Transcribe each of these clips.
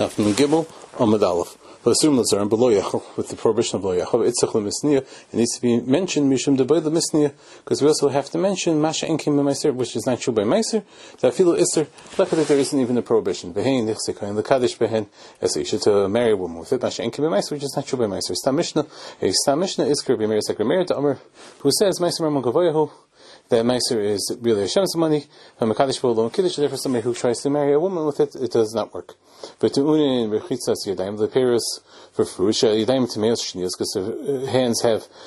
Daf Nun Gimel Amud Aleph. Assume Lazar below Yachal with the prohibition of below Yachal. Itzach lemisniya. It needs to be mentioned Mishum de the misniya, because we also have to mention Masha Enkim b'Meiser, which is not true by Meiser. That Filu Isser, like that there isn't even a prohibition. Behein Nichseka and the Kaddish Behen as you should marry a woman with it. Masha Enkim b'Meiser, which is not true by Meiser. Stam Mishnah. A Stam Mishnah is Kirby Meir Sekre Meir to Amr, who says Meiser Ramon Gavoyahu. That Meiser is really Hashem's money. From a Kaddish Bo Kiddush, therefore somebody who tries to marry a woman with it, it does not work. But to unin rechitzas yadayim, the pairs for fruit yadayim tameos shniyos, because the hands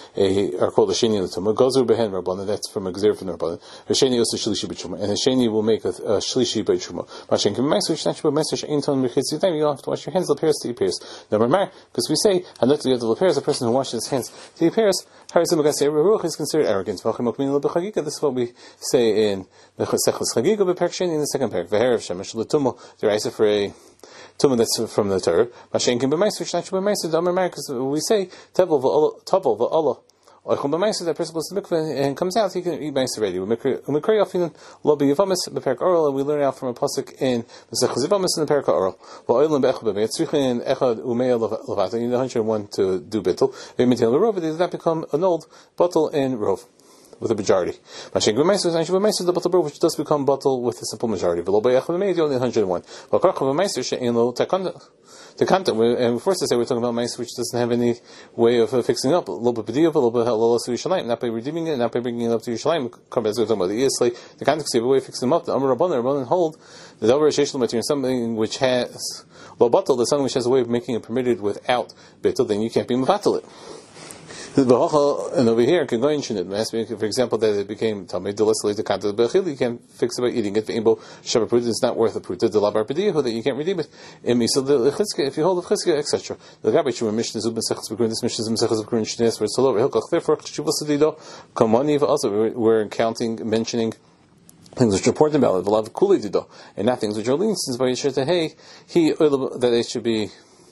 are called a sheni l'tumah. Gozer behen rabbanan, that's from a gzer from the rabbanan. A sheni also shlishi b'tshuma, and a sheni will make a shlishi b'tshuma. Mashen kim meiser shnash b'meiser she'ein ton rechitz yadayim. You don't have to wash your hands. L'pairs to pairs. Number mar, because we say hanot the l'pairs, a person who washes his hands to pairs. Harizim b'gasei ruach is considered arrogant. V'achim okmin l'b'chagika. This is what we say in Mechasechus Chagiga b'perk sheni in the second perk. V'herav shemesh l'tumah. There is for a Tumah that's from the Torah. Mashenkin b'meiser, shnachu b'meiser, the Amar Mar, because we say tavel v'Allah, oichum b'meiser. That person goes to the mikveh and comes out, he can eat meiser already. Umikray afinin lo b'yivamis b'perk oral, and we learn out from a pasuk in Mesechus Yivamis in the perk oral. V'oilim b'echad b'meit tzrichin echad umeya levata. You need 101 to do bittul. V'mitel l'rov, it does not become an old bottle in rov with a majority. Mashenkin b'meiser, shnachu b'meiser, the bottle rov, which does become bottle with a simple majority. V'lo b'echad b'meit, only 101. V'karcha b'meiser she'ein lo takanda. The content, and first to say we're talking about mice which doesn't have any way of fixing up. A little bit b'diyav, a little bit halal to Yerushalayim, not by redeeming it, not by bringing it up to Yerushalayim. Come as we're talking about the Yisli. The context of a way of fixing them up. The Amar Rabbanan hold the Davar Sheish material, something which has lo batal, the something which has a way of making it permitted without bittul, then you can't be mevatel it. And over here, for example, that it became Talmud deliciously to contact the Bechil, you can't fix it by eating it. It's not worth a pruta, the labar pediyahu, that you can't redeem it. If you hold of Chizkiah, etc. The Gabi Shuma Mishnah Zub Mesechus B'Kurin, this Mishnah Zub Mesechus B'Kurin Shneas, where it's all over. Therefore, Shuvah Kamani, also, we're mentioning things which are important about it, V'lav Kuli Dido, and not things which are lenient, since by Yishar Tehei, that it should be,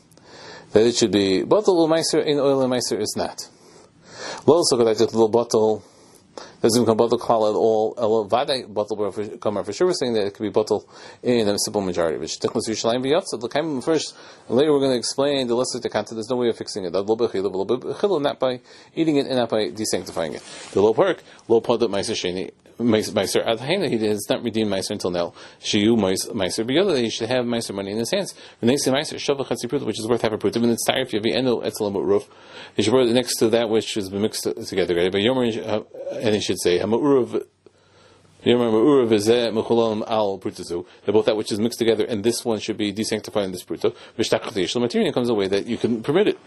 Batal Meiser, in oil Meiser is not. Also, got a little bottle doesn't become bottle klal at all. Vade bottle for sure. We're saying that it could be bottle in a simple majority. Which tichnas Yerushalayim v'yatzad. First, later we're going to explain the lesser content. There's no way of fixing it. Not by eating it and not by desanctifying it. The low perk, low podat meiser sheni. Meiser adhaina, he has not redeemed meiser until now. Shiyu meiser b'yoda, he should have meiser money in his hands. When they say meiser shavach chatzi pruta, which is worth half a pruta, and it's tired if you have eno etzel roof, he should put it next to that which is mixed together. But yomer, and he should say hama'urav. Both that which is mixed together and this one should be desanctified in this pruta. The material comes away that you can permit it.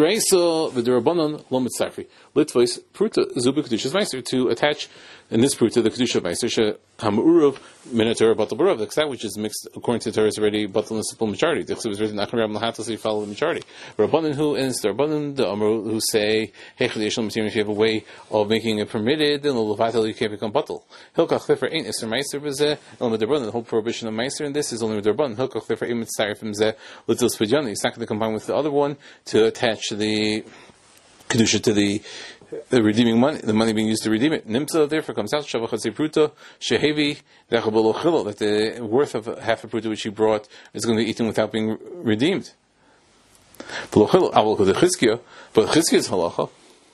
To attach in this pruta the kedusha of meiser hamurav minator batal barav. That which is mixed according to the Torah is already batal in the simple majority. The chesed is written achan rab lahatas, you follow the majority. Rabbanan who and the Rabbanan the Amru who say hey chadishal material, if you have a way of making it permitted then the you can't become batal. Hilkach ain't Isser Meiser b'zeh only the whole prohibition of Meiser in this is only with the Rabbanan. Hilkach lefer ain't mitzaref from zeh l'til spidjani. It's not going to combine with the other one to attach the kedusha to the redeeming money, the money being used to redeem it. Nimtza therefore comes out shavach hatzei pruta shehevi dechabolo chilo, that the worth of half a pruta which he brought is going to be eaten without being redeemed. But Chizkiah's halacha.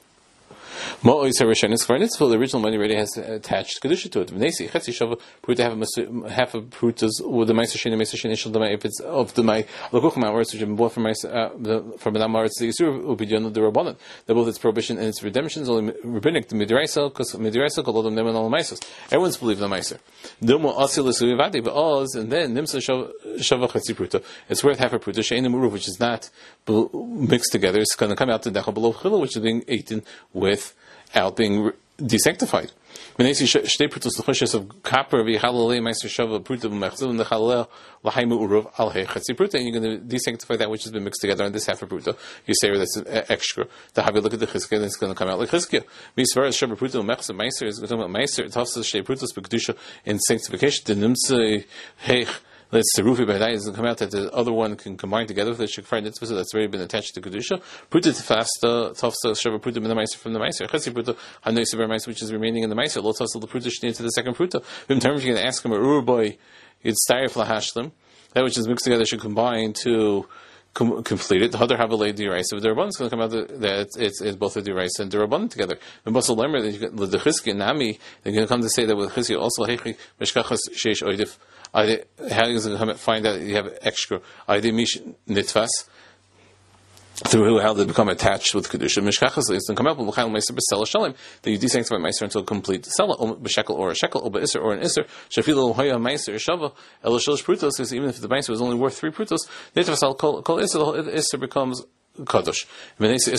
The original money already has attached kedusha to it. Half of prutas with the meiser sheni shel damai, if it's of the mai lakuch ma'aretz which have been bought from an amaretz the yisur u'bidyon the rabbanan. They're both its prohibition and its redemption is only rabbinic to midiraisa, because midiraisa called them neman al meisos. Everyone's believed in the meiser. Dilmo asil l'suvivadi ba'oz, and then nimsa shavach chetzi pruta. It's worth half a pruta she'ein muruv, which is not mixed together. It's going to come out to dechal below chila, which is being eaten with out being desanctified. When they see shtei prutos l'choshes of copper v'yichalalei meiser shava pruta v'mechzul and the chalal l'haimu uruv al hei chetzi pruta, and you're going to desanctify that which has been mixed together on this half of pruta. You say that's extra. To have you look at the Chizkiah, and it's going to come out like Chizkiah. Misvar shava pruta v'mechzul meiser is talking about meiser. It talks to shtei prutos b'kedusha in sanctification. The nimtzei heich. Let's the Rufi B'Hadai doesn't come out that the other one can combine together with the Shekfar Nitzvah, so that's already been attached to Kedusha. Pruta Tefasta, Tafsa, Shava Pruta Min the Meiser from the Meiser. Chesi Pruta, Hanoi Sever Meiser, which is remaining in the Meiser. Lo Tafsa the Pruta Shnei to the second Pruta. Vim terms you're going to ask him, Urboy, you'd Starif Lahashlim. that which is mixed together should combine to complete it. The other have a lay deraisa. The rabbanon is going to come out that it's both a deraisa and the rabbanon together. And basal lemer that the chizki nami they're going to come to say that with chizki also heichi meshkachas sheish oidif. How are you going to come and find out that you have extra? Adi mish nitvas. Through how they become attached with kedusha, mishkachas is to come up with l'chaim meiser b'sela shalim that you desanctify meiser until complete sela b'shekel or a shekel or b'isser or an isser shafilu hoya meiser shava el shalosh prutos, because even if the meiser was only worth 3 prutos, nitvas al kol isser, the whole isser becomes kadosh. You should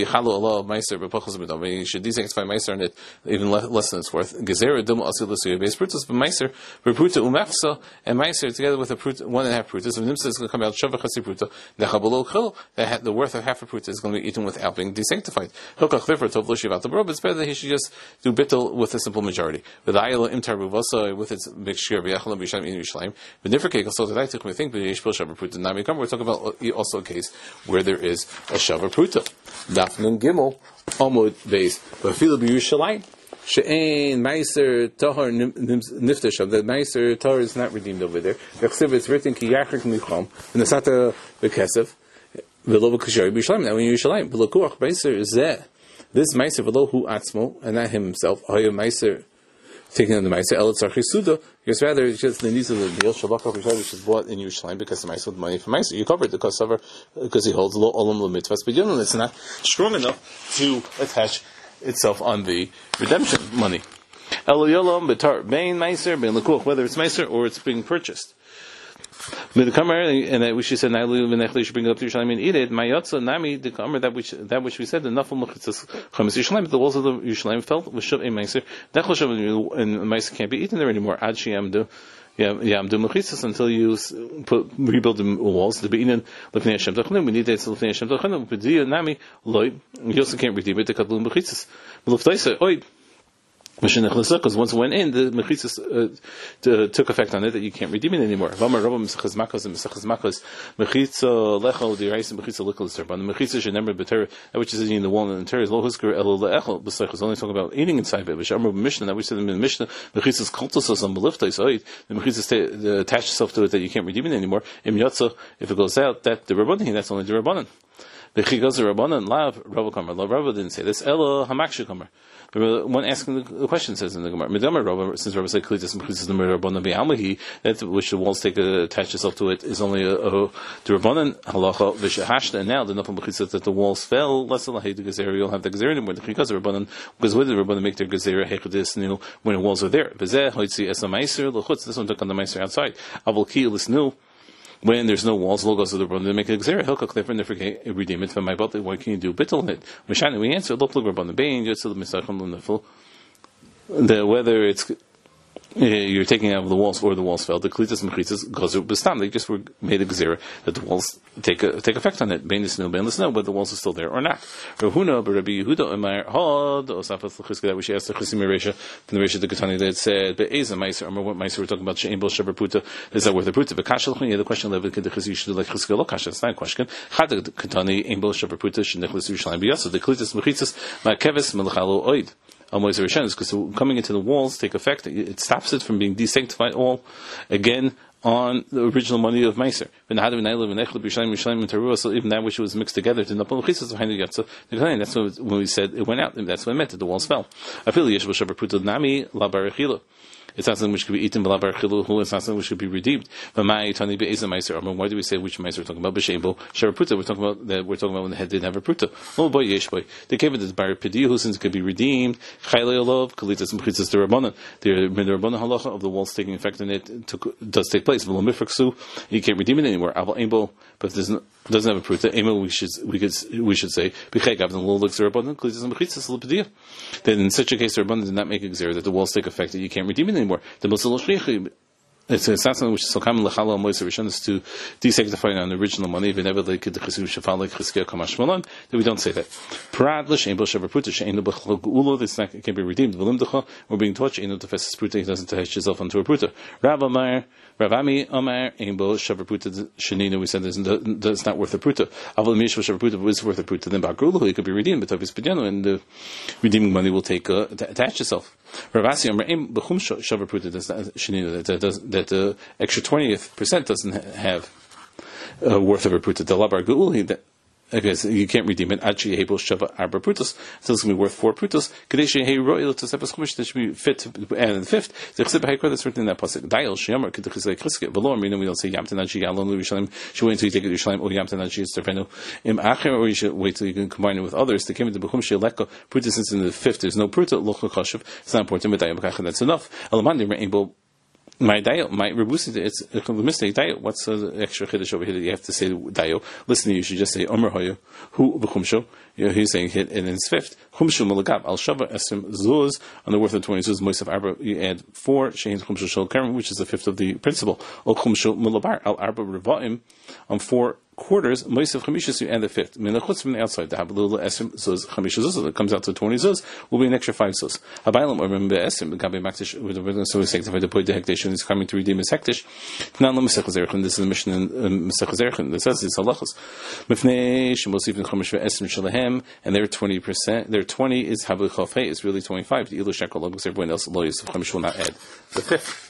desanctify meiser and it even less than it's worth. Gezerah dum asil l'suya base prutos b'meiser b'pruta umefsa and meiser together with a pruta 1.5 prutas. When nimsa is going to come out shava chasi pruta nechabalo chil, the worth of half a pruta is going to be eaten without being desanctified. Hilkach liver tov lo shivat l'barov. It's better that he should just do bittul with a simple majority. With ayla imtar b'vasa with its mixture b'yachal b'yishayim in Yerushalayim. But nifrkei also that I think but yesh pil shava pruta nami come. We're talking about also a case where there is a shava pruta. Daf nun gimel amud beis. But feel b'Yerushalayim she'ein meiser tahar niftashav. That meiser tahar is not redeemed over there. It's written ki yachrik micham and it's not the kesef v'lo v'kashari b'Yerushalayim. Now in Yerushalayim v'lokuach meiser is that this meiser v'lo hu atzmo and not him himself. Haya meiser taking on the meiser el tzarchi suda. Because rather it's just the needs of the deal shalach which is bought in Yerushalayim because the meiser with money for meiser. You covered the kosover because he holds lo olam l'mitvas, but it's not strong enough to attach itself on the redemption money. El yolam betar bein meiser bein lekuch, whether it's meiser or it's being purchased. And that which she said, you should bring it up to Yerushalayim and eat it. Mayotza nami the kamer that which we said the nafal mechitzas chametz Yerushalayim. The walls of the Yerushalayim felt with shuv a meiser. Dechol shuv and meiser can't be eaten there anymore. Ad sheyamdu mechitzas until you rebuild the walls. The beinen lefnei Hashem tachnim. We need that lefnei Hashem tachnim. B'diya nami loy. You also can't redeem it. The kadlum mechitzas. L'ftaisa oid. Because once it went in, the mechitzas took effect on it that you can't redeem it anymore. V'amar Rava Mesachas Makos and Mesachas Makos mechitza lechol diraisa mechitza likel serban. The mechitza should never be Torah, that which is in the wall and the Torah is lo husker elo leechol. B'seichos only talking about eating inside of it. V'shamar b'mishnah that we said in the Mishnah mechitzas koltosos on beliftais oid. The mechitzas attach itself to it that you can't redeem it anymore. Im yotza if it goes out that the rabbanon that's only the rabbanon. The chigaz the rabbanon lav Rava Kamer. Rava didn't say this. Elo hamakshu Kamer. One asking the question says in the Gemara, since Rabbi said that which the walls attach itself to it is only a Rabbanan halacha v'shehashta, and now the nafal mechitza that the walls fell less than the gezerah, you'll have the gezerah anymore. The chikaz Rabbanan, because when the Rabbanan make their gezerah hechadis, when the walls are there. This one took on the meiser outside. Avol ki lisnu. When there's no walls, logos of the brother, they make a gezerah. Hilka klefer never redeem it from my butler. What can you do? Bittel on it. Mishani, we answer. Look, on the bain. Just the misachon l'nefel. Whether it's you're taking out of the walls or the walls fell. The klitas and mechitzas gazu b'stam. They just made a gezerah that the walls take effect on it. Bain the snow, whether the walls are still there or not. Rahuna, but Rabbi Yehuda, Emir Had, Osafat l'chiska that which asked the chisim Meresha from the Meresha the Ketani that said be'eza meiser. Remember what meiser we're talking about? She'ein bol shaber puta. Is that worth the puta? V'kasha l'chun. The question level could the chisi should like chiska lo kasha. It's not a question. Had the Ketani ein bol shaber puta should nechlis Yerushalayim b'yasa. The klitas mechitzas ma'keves melchalo oid. Because coming into the walls take effect, it stops it from being desanctified all again on the original money of Meiser. So even that which was mixed together to Napol Chitzas behind the Yatza, that's when we said it went out, and that's what it meant that the walls fell. It's not something which could be eaten, it's not something which could be redeemed. Why do we say which meiser we're talking about? We're talking about that. We're talking about when the head didn't have a pruta. Oh boy, yesh boy. They gave it to the bar pediyu, since it could be redeemed. Chaylei olav kalitas and mechitzas the rabbanon. The rabbanon halacha of the walls taking effect in it does take place. You can't redeem it anymore. But if it doesn't have a pruta, we should say then in such a case the rabbanon did not make a gezerah that the walls take effect that you can't redeem it anymore. The it's not something which is so common lechala moiser rishon is to desanctify on the original money. Whenever they could the chesiv shafal like cheskia kamash malon, that we don't say that. Parad l'shein b'l shavar pruta shein b'chol geulo. This can be redeemed. V'limdecha we're being taught shein tefesses pruta. He doesn't attach himself onto a pruta. Rav Ami Amar ein b'l shavar pruta shenina. We said it's not worth a pruta. Avol mish shavar pruta is worth a pruta. Then ba'geulo he could be redeemed. But if it's pediano and the redeeming money will take attach itself. Ravasi Amreim Bechumsha Shavar Pruta that the extra 20% doesn't have worth of a Pruta. The Labar Geuli that. Because you can't redeem it. Actually, Hebel Shava Arba Prutos. So it's going to be worth 4 Prutos. Kadesh Hey Royal to Sepas Chumash that should be fit and the 5th. The Chesed Haykra that's written in that pasuk. Dial Shemar Kedechizay Kriske. Velor Mino we don't say Yamtanaji Galon Yerushalayim. Should wait until you take it to Yerushalayim or Yamtanaji is Terpenu Im Acher, or you should wait till you can combine it with others. The came into Bechum Sheleka Pruta since in the 5th there's no Pruta Lochel Kashav. It's not important. But Dayabakach that's enough. Alamandi Rainbow. My dial, my rebusi, it's a mistake. Dial, what's the extra chiddush over here that you have to say dial? Listen, you should just say Omer Hoyu, who b'chumsho. He's saying hit, and in fifth, chumsho malagab al shava esim zuz on the worth of 20 zuz moisef arba. You add 4 shein chumsho shel keren, which is the 5th of the principle. O chumsho malabar al arba revaim on 4 quarters, moisef chamishas, you add the 5th. Minachutz from the outside, the habalula esim zuz chamisha zuz that comes out to 20 zuz will be an extra 5 zuz. Habaylam or remember esim the gabe maktish with the so we sanctify the point the hektish and is coming to redeem his hektish. Now the Masech Zerichin. This is the mission in Masech Zerichin that says it's halachas. Mifnei shemosif in chamish ve'esim shalahem, and their 20%, their 20 is habu chafei is really 25. The ilu shekel logos everyone else loyis of chamish will not add the 5th.